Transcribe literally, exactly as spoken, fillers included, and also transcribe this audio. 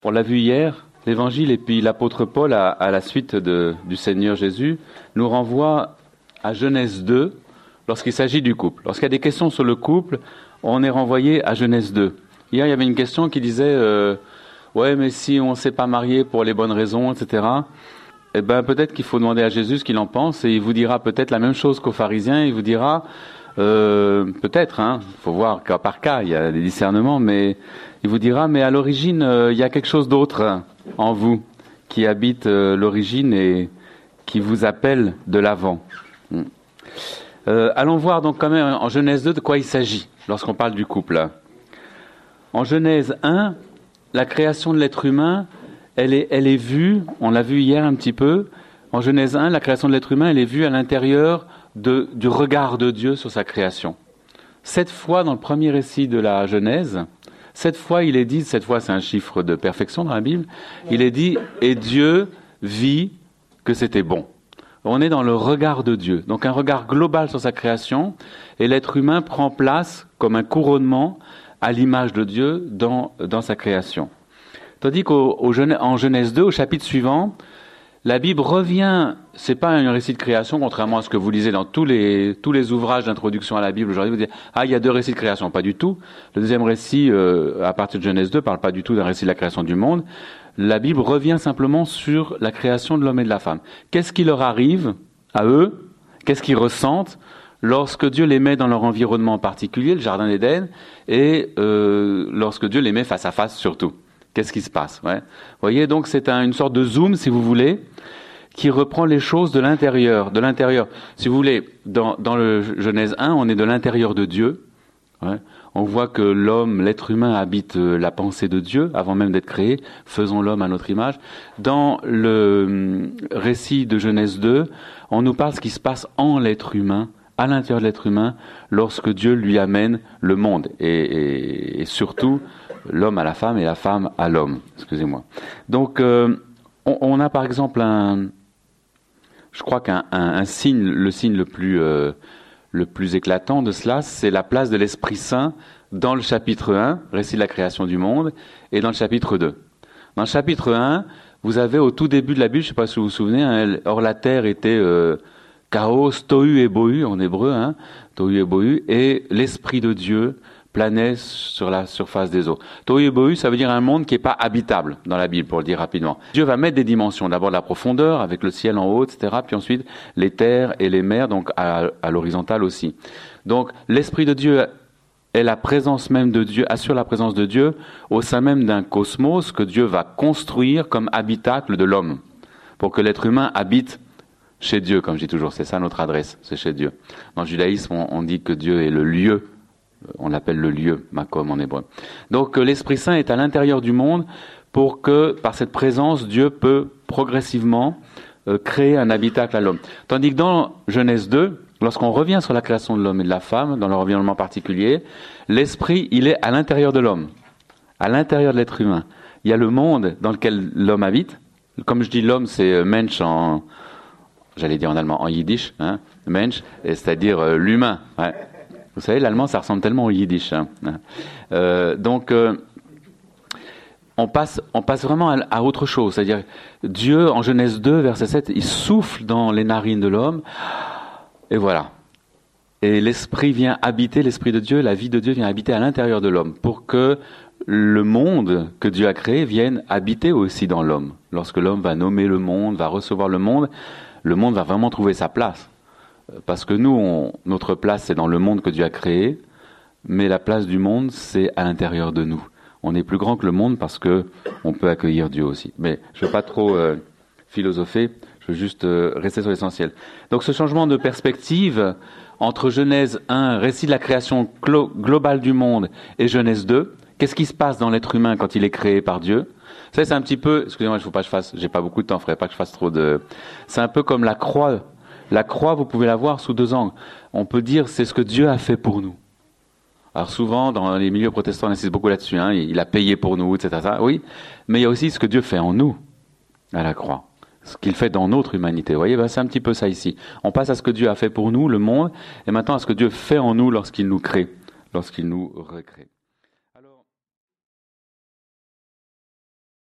On l'a vu hier, l'Évangile et puis l'apôtre Paul, à, à la suite de, du Seigneur Jésus, nous renvoie à Genèse deux, lorsqu'il s'agit du couple. Lorsqu'il y a des questions sur le couple, on est renvoyé à Genèse deux. Hier, il y avait une question qui disait euh, « Ouais, mais si on ne s'est pas marié pour les bonnes raisons, et cetera » Eh ben, peut-être qu'il faut demander à Jésus ce qu'il en pense, et il vous dira peut-être la même chose qu'aux pharisiens. Il vous dira, euh, peut-être, hein, faut voir cas par cas, il y a des discernements, mais il vous dira, mais à l'origine, euh, il y a quelque chose d'autre en vous qui habite euh, l'origine et qui vous appelle de l'avant. Euh, allons voir donc quand même en Genèse deux de quoi il s'agit lorsqu'on parle du couple. En Genèse un, la création de l'être humain, elle est, elle est vue, on l'a vu hier un petit peu, en Genèse un, la création de l'être humain, elle est vue à l'intérieur de, du regard de Dieu sur sa création. Sept fois dans le premier récit de la Genèse, sept fois il est dit, sept fois c'est un chiffre de perfection dans la Bible, il est dit « et Dieu vit que c'était bon ». On est dans le regard de Dieu, donc un regard global sur sa création, et l'être humain prend place comme un couronnement à l'image de Dieu dans, dans sa création. Tandis qu'en Genèse deux, au chapitre suivant, la Bible revient, c'est pas un récit de création, contrairement à ce que vous lisez dans tous les, tous les ouvrages d'introduction à la Bible aujourd'hui, vous dites, ah, il y a deux récits de création, pas du tout. Le deuxième récit, euh, à partir de Genèse deux, parle pas du tout d'un récit de la création du monde. La Bible revient simplement sur la création de l'homme et de la femme. Qu'est-ce qui leur arrive à eux? Qu'est-ce qu'ils ressentent lorsque Dieu les met dans leur environnement particulier, le jardin d'Éden, et euh, lorsque Dieu les met face à face surtout? Qu'est-ce qui se passe? Ouais. Vous voyez, donc c'est un, une sorte de zoom, si vous voulez, qui reprend les choses de l'intérieur. De l'intérieur. Si vous voulez, dans, dans le Genèse un, on est de l'intérieur de Dieu. Ouais. On voit que l'homme, l'être humain, habite la pensée de Dieu avant même d'être créé. Faisons l'homme à notre image. Dans le récit de Genèse deux, on nous parle de ce qui se passe en l'être humain, à l'intérieur de l'être humain, lorsque Dieu lui amène le monde. Et, et, et surtout, l'homme à la femme et la femme à l'homme. Excusez-moi. Donc, euh, on, on a par exemple un, je crois qu'un un, un signe, le signe le plus, euh, le plus éclatant de cela, c'est la place de l'Esprit Saint dans le chapitre un, récit de la création du monde, et dans le chapitre deux. Dans le chapitre un, vous avez au tout début de la Bible, je ne sais pas si vous vous souvenez, hein, or la terre était euh, chaos, tohu et bohu en hébreu, hein, tohu et bohu, et l'Esprit de Dieu planait sur la surface des eaux. Tohu et bohu, ça veut dire un monde qui n'est pas habitable dans la Bible, pour le dire rapidement. Dieu va mettre des dimensions, d'abord la profondeur, avec le ciel en haut, et cetera, puis ensuite les terres et les mers, donc à, à l'horizontale aussi. Donc l'Esprit de Dieu est la présence même de Dieu, assure la présence de Dieu au sein même d'un cosmos que Dieu va construire comme habitacle de l'homme, pour que l'être humain habite chez Dieu, comme je dis toujours, c'est ça notre adresse, c'est chez Dieu. Dans le judaïsme, on, on dit que Dieu est le lieu. On l'appelle le lieu, makom en hébreu. Donc euh, l'Esprit Saint est à l'intérieur du monde pour que, par cette présence, Dieu peut progressivement euh, créer un habitacle à l'homme. Tandis que dans Genèse deux, lorsqu'on revient sur la création de l'homme et de la femme, dans leur environnement particulier, l'Esprit, il est à l'intérieur de l'homme, à l'intérieur de l'être humain. Il y a le monde dans lequel l'homme habite. Comme je dis l'homme, c'est euh, Mensch en, j'allais dire en allemand, en yiddish, hein, Mensch, c'est-à-dire euh, l'humain, ouais. Vous savez, l'allemand, ça ressemble tellement au yiddish. Hein. Euh, donc, euh, on passe, on passe vraiment à, à autre chose. C'est-à-dire, Dieu, en Genèse deux, verset sept, il souffle dans les narines de l'homme, et voilà. Et l'Esprit vient habiter, l'Esprit de Dieu, la vie de Dieu vient habiter à l'intérieur de l'homme, pour que le monde que Dieu a créé vienne habiter aussi dans l'homme. Lorsque l'homme va nommer le monde, va recevoir le monde, le monde va vraiment trouver sa place. Parce que nous, on, notre place, c'est dans le monde que Dieu a créé, mais la place du monde, c'est à l'intérieur de nous. On est plus grand que le monde parce que on peut accueillir Dieu aussi. Mais je ne veux pas trop euh, philosopher, je veux juste euh, rester sur l'essentiel. Donc ce changement de perspective entre Genèse un, récit de la création glo- globale du monde, et Genèse deux, qu'est-ce qui se passe dans l'être humain quand il est créé par Dieu? Ça, c'est un petit peu, excusez-moi, il ne faut pas que je fasse, j'ai pas beaucoup de temps, il ne faudrait pas que je fasse trop de... C'est un peu comme la croix. La croix, vous pouvez la voir sous deux angles. On peut dire c'est ce que Dieu a fait pour nous. Alors souvent, dans les milieux protestants, on insiste beaucoup là-dessus. Hein, il a payé pour nous, et cetera. Oui, mais il y a aussi ce que Dieu fait en nous, à la croix. Ce qu'il fait dans notre humanité. Vous voyez, ben, c'est un petit peu ça ici. On passe à ce que Dieu a fait pour nous, le monde, et maintenant à ce que Dieu fait en nous lorsqu'il nous crée, lorsqu'il nous recrée.